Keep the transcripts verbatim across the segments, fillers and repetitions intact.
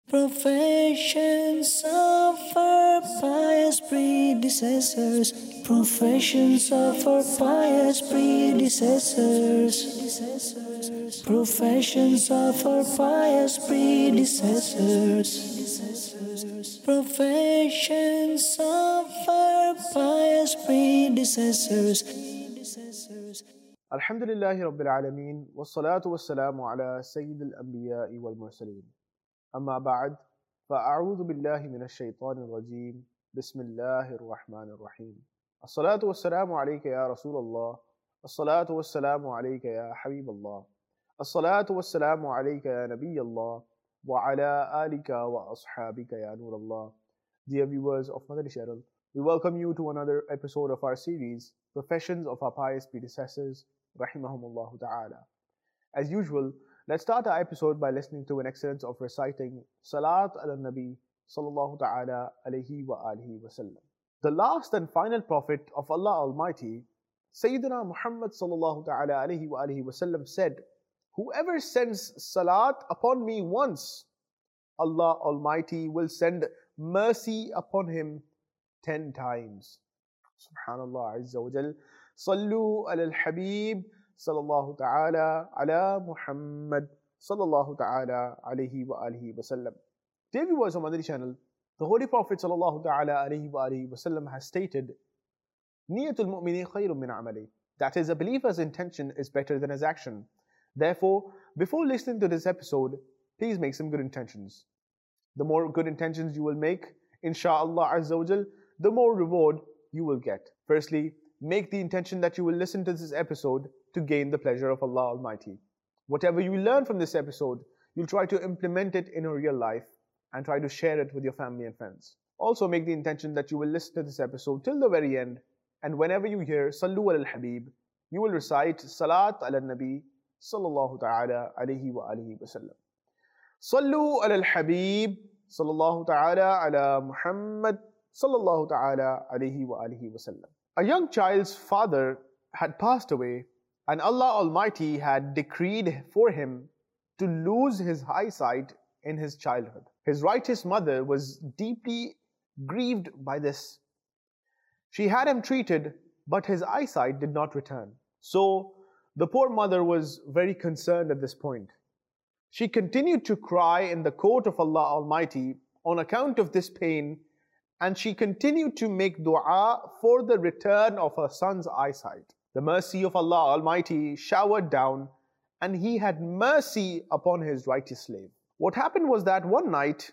Professions of our pious predecessors, professions of our pious predecessors, professions of our pious predecessors, professions of our pious predecessors. Alhamdulillahi Rabbil Alameen, wassalatu wassalamu ala Sayyidil Anbiya'i wal Mursaleen. Amma ba'd, fa'a'udhu billahi minash shaitanir rajeem, bismillahir rahmanir rahim. As-salatu wassalamu alayka ya Rasulallah, as-salatu wassalamu alayka ya Habiballah, as-salatu wassalamu alayka ya Nabiyallah, wa ala alika wa ashabika ya Nurallah. Dear viewers of Madani Channel, we welcome you to another episode of our series, Professions of Our Pious Predecessors, Rahimahumullah Ta'ala. As usual, let's start our episode by listening to an excerpt of reciting Salat ala Nabi Sallallahu Ta'ala alayhi wa alihi wa sallam. The last and final Prophet of Allah Almighty, Sayyidina Muhammad Sallallahu Ta'ala alayhi wa alihi wa sallam said, "Whoever sends Salat upon me once, Allah Almighty will send mercy upon him ten times." Subhanallah Azza wa Jal. Sallu ala al-Habib sallallahu ta'ala ala Muhammad sallallahu ta'ala alayhi wa alihi wa sallam. Dear viewers on Madani Channel, the Holy Prophet sallallahu ta'ala alayhi wa alihi wa sallam has stated, Niyatul mu'mini khayrun min amali. That is, a believer's intention is better than his action. Therefore, before listening to this episode, please make some good intentions. The more good intentions you will make, insha'Allah Azza wa Jal, the more reward you will get. Firstly, make the intention that you will listen to this episode to gain the pleasure of Allah Almighty. Whatever you learn from this episode, you'll try to implement it in your real life and try to share it with your family and friends. Also make the intention that you will listen to this episode till the very end, and whenever you hear Sallu ala al-Habib, you will recite Salat ala Nabi Sallallahu Ta'ala alayhi wa alihi wa sallam. Sallu ala al-Habib Sallallahu Ta'ala ala Muhammad Sallallahu Ta'ala alayhi wa alihi wa sallam. A young child's father had passed away, and Allah Almighty had decreed for him to lose his eyesight in his childhood. His righteous mother was deeply grieved by this. She had him treated, but his eyesight did not return. So the poor mother was very concerned at this point. She continued to cry in the court of Allah Almighty on account of this pain, and she continued to make dua for the return of her son's eyesight. The mercy of Allah Almighty showered down, and He had mercy upon His righteous slave. What happened was that one night,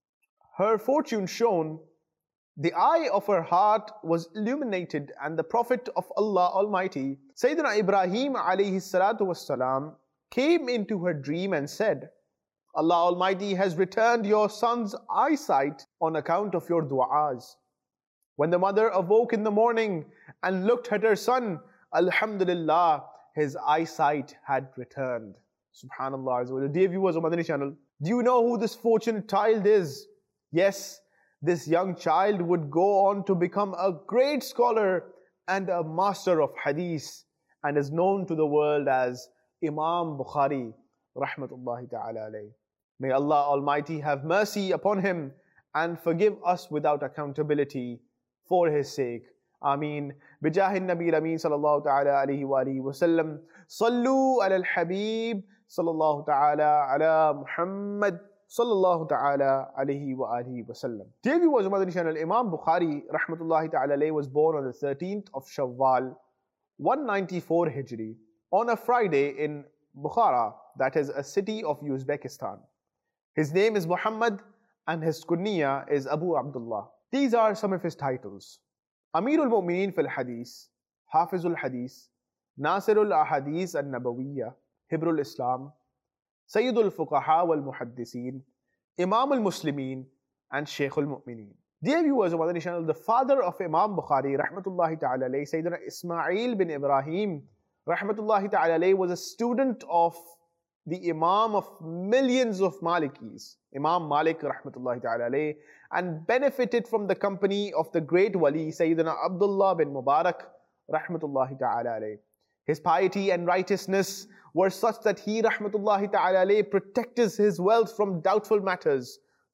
her fortune shone, the eye of her heart was illuminated, and the Prophet of Allah Almighty, Sayyidina Ibrahim alayhi salatu wassalam, came into her dream and said, Allah Almighty has returned your son's eyesight on account of your du'as. When the mother awoke in the morning and looked at her son, Alhamdulillah, his eyesight had returned. Subhanallah. Dear viewers of Madani Channel, do you know who this fortunate child is? Yes, this young child would go on to become a great scholar and a master of hadith, and is known to the world as Imam Bukhari, rahmatullahi ta'ala alayh. May Allah Almighty have mercy upon him and forgive us without accountability for his sake. Ameen. Bijahin Nabi Ameen sallallahu ta'ala alayhi wa alihi wa sallam. Sallu ala al-Habib sallallahu ta'ala ala Muhammad sallallahu ta'ala alayhi wa alihi wa sallam. Dear viewers of Madani Channel, Imam Bukhari rahmatullahi ta'ala alayh was born on the thirteenth of Shawwal, one ninety-four Hijri, on a Friday in Bukhara, that is a city of Uzbekistan. His name is Muhammad and his kunya is Abu Abdullah. These are some of his titles: Amirul Mu'mineen fil Hadith, Hafizul Hadith, Nasirul Ahadith al-Nabawiyya, Hibrul Islam, Sayyidul Fuqaha wal Muhaddiseen, Imam al-Muslimeen, and Shaykhul Mu'mineen. Dear viewers of Madani Channel, the father of Imam Bukhari, rahmatullahi ta'ala alayh, Sayyidina Ismail bin Ibrahim, rahmatullahi ta'ala alayh, was a student of the Imam of millions of Malikis, Imam Malik rahmatullahi ta'ala alayh, and benefited from the company of the great wali Sayyidina Abdullah bin Mubarak rahmatullahi ta'ala alayh. His piety and righteousness were such that he rahmatullahi ta'ala alayh protected his wealth from doubtful matters.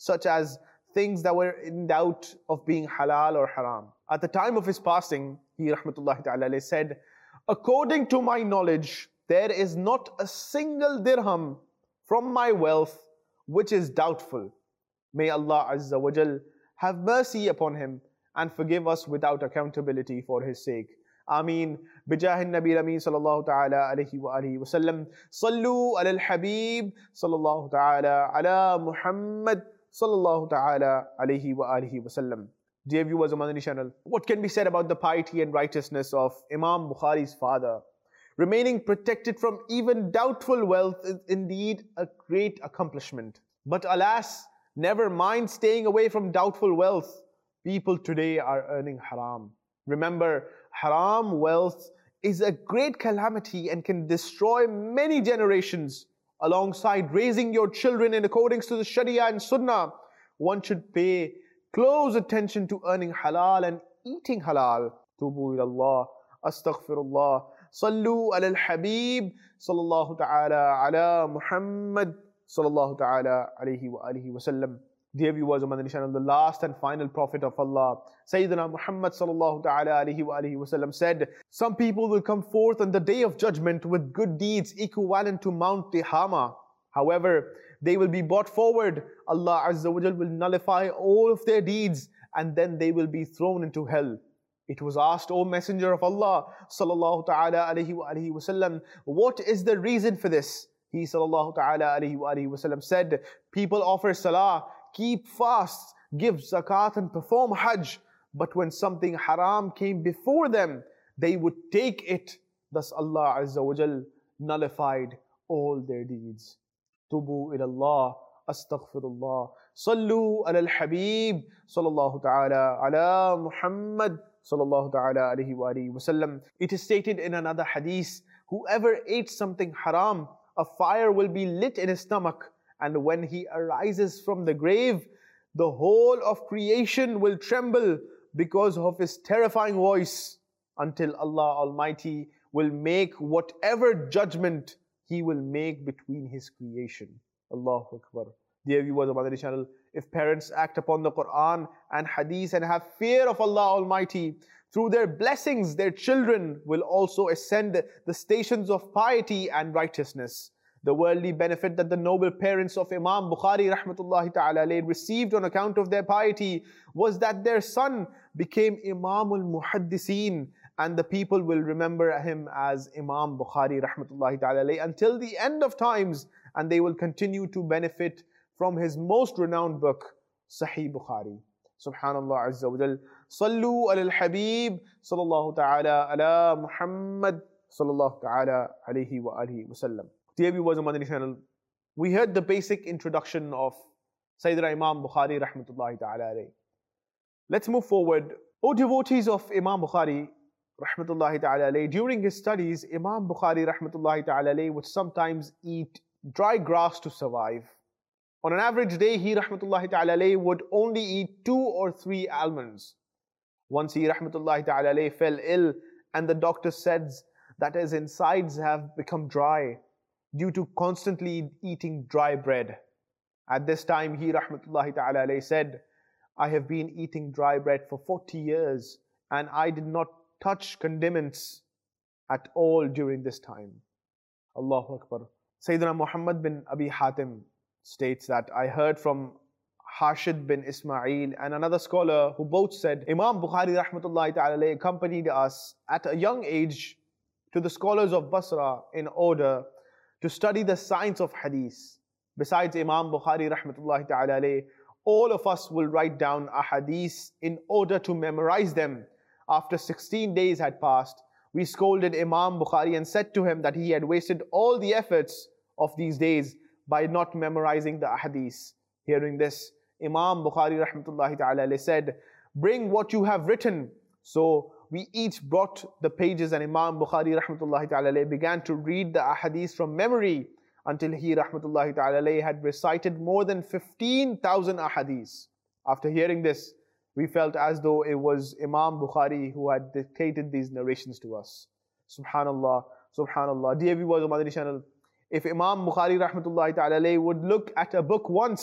such as things that were in doubt of being halal or haram. At the time of his passing, he rahmatullahi ta'ala alayhi said, "According to my knowledge, there is not a single dirham from my wealth which is doubtful. May Allah Azza wa Jal have mercy upon him and forgive us without accountability for his sake. Ameen. Bijahin Nabi Ameen sallallahu ta'ala alayhi wa alihi wa sallam. Sallu ala al-Habib sallallahu ta'ala ala Muhammad sallallahu ta'ala alayhi wa alihi wa sallam." Dear viewers of Madani channel, what can be said about the piety and righteousness of Imam Bukhari's father? Remaining protected from even doubtful wealth is indeed a great accomplishment. But alas, never mind staying away from doubtful wealth. People today are earning haram. Remember, haram wealth is a great calamity and can destroy many generations. Alongside raising your children in accordance to the Sharia and Sunnah, one should pay close attention to earning halal and eating halal. Tubu ilallah, astaghfirullah, sallu ala al-Habib, sallallahu ta'ala ala Muhammad, sallallahu ta'ala alayhi wa alihi wa sallam. Dear viewers of Madani channel, the last and final Prophet of Allah, Sayyidina Muhammad sallallahu ta'ala alayhi wa alihi wa sallam said, "Some people will come forth on the day of judgment with good deeds equivalent to Mount Tihama. However, they will be brought forward. Allah Azza wa Jal will nullify all of their deeds and then they will be thrown into hell." It was asked, "O Messenger of Allah sallallahu ta'ala alayhi wa alihi wa sallam, what is the reason for this?" He sallallahu ta'ala alayhi wa alihi wa sallam said, "People offer salah, keep fasts, give zakat and perform hajj. But when something haram came before them, they would take it. Thus Allah Azza wa Jal nullified all their deeds." Tubu ilallah, astaghfirullah, sallu ala al-Habib, sallallahu ta'ala ala Muhammad, sallallahu ta'ala alayhi wa alihi wa sallam. It is stated in another hadith, whoever ate something haram, a fire will be lit in his stomach, and when he arises from the grave, the whole of creation will tremble because of his terrifying voice, until Allah Almighty will make whatever judgment He will make between His creation. Allahu Akbar. Dear viewers of Madani channel, if parents act upon the Quran and Hadith and have fear of Allah Almighty, through their blessings, their children will also ascend the stations of piety and righteousness. The worldly benefit that the noble parents of Imam Bukhari rahmatullahi ta'ala alayhi received on account of their piety was that their son became Imamul Muhaddiseen, and the people will remember him as Imam Bukhari rahmatullahi ta'ala alayhi until the end of times, and they will continue to benefit from his most renowned book, Sahih Bukhari. Subhanallah Azza wa Jal. Sallu ala al-Habib, sallallahu ta'ala ala Muhammad, sallallahu ta'ala alayhi wa alihi wa sallam. Dear viewers of Madani channel, we heard the basic introduction of Sayyidina Imam Bukhari rahmatullahi ta'ala alayhi. Let's move forward. O devotees of Imam Bukhari rahmatullahi ta'ala alayhi, during his studies, Imam Bukhari rahmatullahi ta'ala alayhi would sometimes eat dry grass to survive. On an average day, he rahmatullahi ta'ala alayhi would only eat two or three almonds. Once he rahmatullahi ta'ala alayhi fell ill, and the doctor said that his insides have become dry due to constantly eating dry bread. At this time, he rahmatullahi ta'ala alayhi said, "I have been eating dry bread for forty years, and I did not touch condiments at all during this time." Allahu Akbar. Sayyidina Muhammad bin Abi Hatim states that, "I heard from Hashid bin Ismail and another scholar who both said, Imam Bukhari rahmatullahi ta'ala alayhi accompanied us at a young age to the scholars of Basra in order to study the science of hadith. Besides Imam Bukhari rahmatullahi ta'ala alayhi, all of us will write down a hadith in order to memorize them. After sixteen days had passed, we scolded Imam Bukhari and said to him that he had wasted all the efforts of these days by not memorizing the hadith. Hearing this, Imam Bukhari rahmatullahi ta'ala alayhi said, "Bring what you have written." So we each brought the pages, and Imam Bukhari rahmatullahi ta'ala alayhi began to read the ahadith from memory until he rahmatullahi ta'ala alayhi had recited more than fifteen thousand ahadith. After hearing this, we felt as though it was Imam Bukhari who had dictated these narrations to us. Subhanallah, Subhanallah. Dear viewers of Madani channel, if Imam Bukhari rahmatullahi ta'ala alayhi would look at a book once,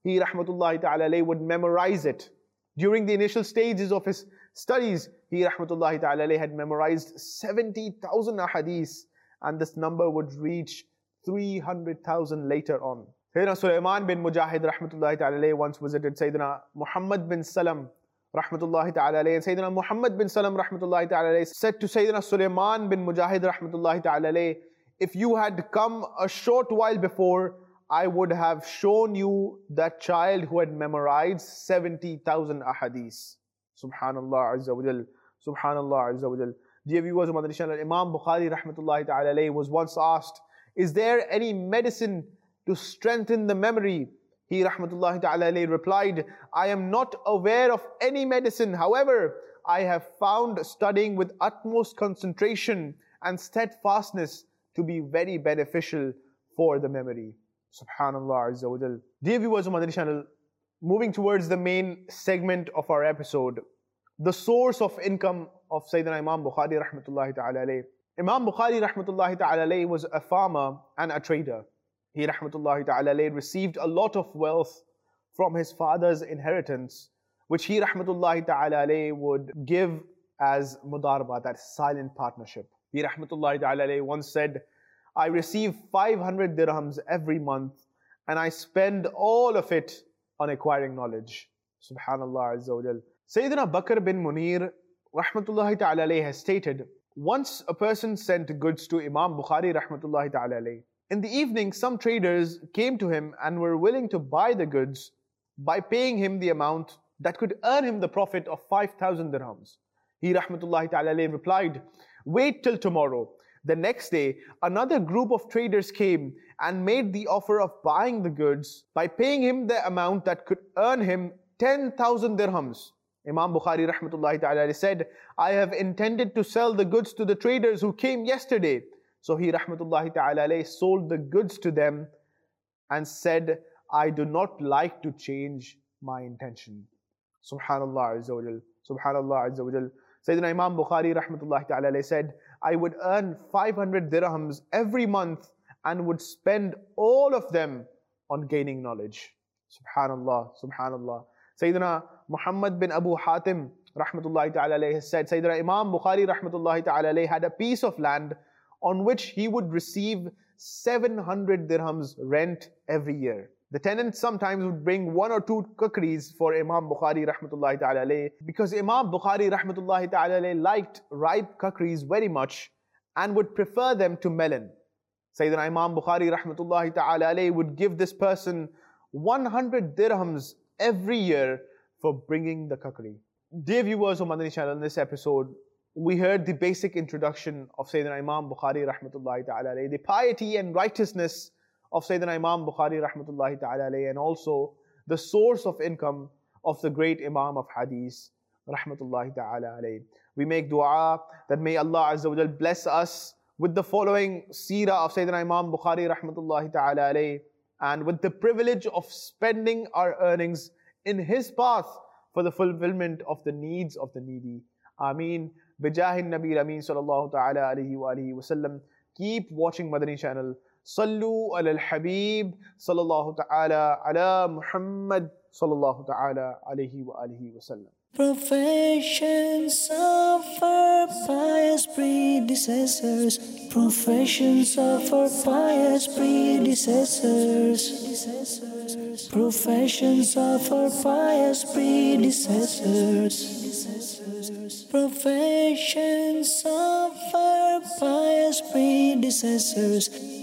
he rahmatullahi ta'ala alayhi would memorize it. During the initial stages of his studies, he rahmatullahi ta'ala alayhi had memorized seventy thousand ahadith, and this number would reach three hundred thousand later on. Sayyidina Sulaiman bin Mujahid rahmatullahi ta'ala alayhi once visited Sayyidina Muhammad bin Salam rahmatullahi ta'ala alayhi, and Sayyidina Muhammad bin Salam rahmatullahi ta'ala alayhi said to Sayyidina Sulaiman bin Mujahid rahmatullahi ta'ala alayhi, if you had come a short while before, I would have shown you that child who had memorized seventy thousand ahadith. Subhanallah Azza wa Jal. Subhanallah Azza wa Jal. Dear viewers of Madani Channel, Imam Bukhari rahmatullahi ta'ala alayhi was once asked, is there any medicine to strengthen the memory? He rahmatullahi ta'ala alayhi replied, I am not aware of any medicine. However, I have found studying with utmost concentration and steadfastness to be very beneficial for the memory. Subhanallah Azza wa Jal. Dear viewers of Madani Channel, moving towards the main segment of our episode, the source of income of Sayyidina Imam Bukhari rahmatullahi ta'ala alayhi. Imam Bukhari rahmatullahi ta'ala alayhi was a farmer and a trader. He rahmatullahi ta'ala alayhi received a lot of wealth from his father's inheritance, which he rahmatullahi ta'ala alayhi would give as mudarba, that silent partnership. He rahmatullahi ta'ala alayhi once said, I receive five hundred dirhams every month and I spend all of it on acquiring knowledge. Subhanallah Azza wa Jal. Sayyidina Bakr bin Munir rahmatullahi ta'ala alayhi has stated, once a person sent goods to Imam Bukhari rahmatullahi ta'ala alayhi. In the evening, some traders came to him and were willing to buy the goods by paying him the amount that could earn him the profit of five thousand dirhams. He rahmatullahi ta'ala alayhi replied, wait till tomorrow. The next day, another group of traders came and made the offer of buying the goods by paying him the amount that could earn him ten thousand dirhams. Imam Bukhari rahmatullahi ta'ala said, I have intended to sell the goods to the traders who came yesterday. So he rahmatullahi ta'ala sold the goods to them and said, I do not like to change my intention. Subhanallah Azza wa Jal. Subhanallah Azza wa Jal. Sayyidina Imam Bukhari rahmatullahi ta'ala said, I would earn five hundred dirhams every month and would spend all of them on gaining knowledge. Subhanallah, Subhanallah. Sayyidina Muhammad bin Abu Hatim rahmatullahi ta'ala said, Sayyidina Imam Bukhari rahmatullahi ta'ala had a piece of land on which he would receive seven hundred dirhams rent every year. The tenants sometimes would bring one or two kukris for Imam Bukhari rahmatullahi ta'ala because Imam Bukhari rahmatullahi ta'ala liked ripe kukris very much and would prefer them to melon. Sayyidina Imam Bukhari rahmatullahi ta'ala would give this person one hundred dirhams every year for bringing the kukri. Dear viewers of Madani Channel, in this episode, we heard the basic introduction of Sayyidina Imam Bukhari rahmatullahi ta'ala, the piety and righteousness of Sayyidina Imam Bukhari rahmatullahi ta'ala, and also the source of income of the great Imam of Hadith rahmatullahi ta'ala. We make dua that may Allah Azza wa Jal bless us with the following seerah of Sayyidina Imam Bukhari rahmatullahi ta'ala, and with the privilege of spending our earnings in his path for the fulfillment of the needs of the needy. Ameen. Bijahi Nabi Ameen sallallahu ta'ala alayhi wa alihi wa sallam. Keep watching Madani Channel. Sallu ala al-Habib sallallahu ta'ala ala Muhammad sallallahu ta'ala alayhi wa alihi wa sallam. Professions of our pious predecessors, professions of our pious predecessors, professions of our pious predecessors, professions of our pious predecessors.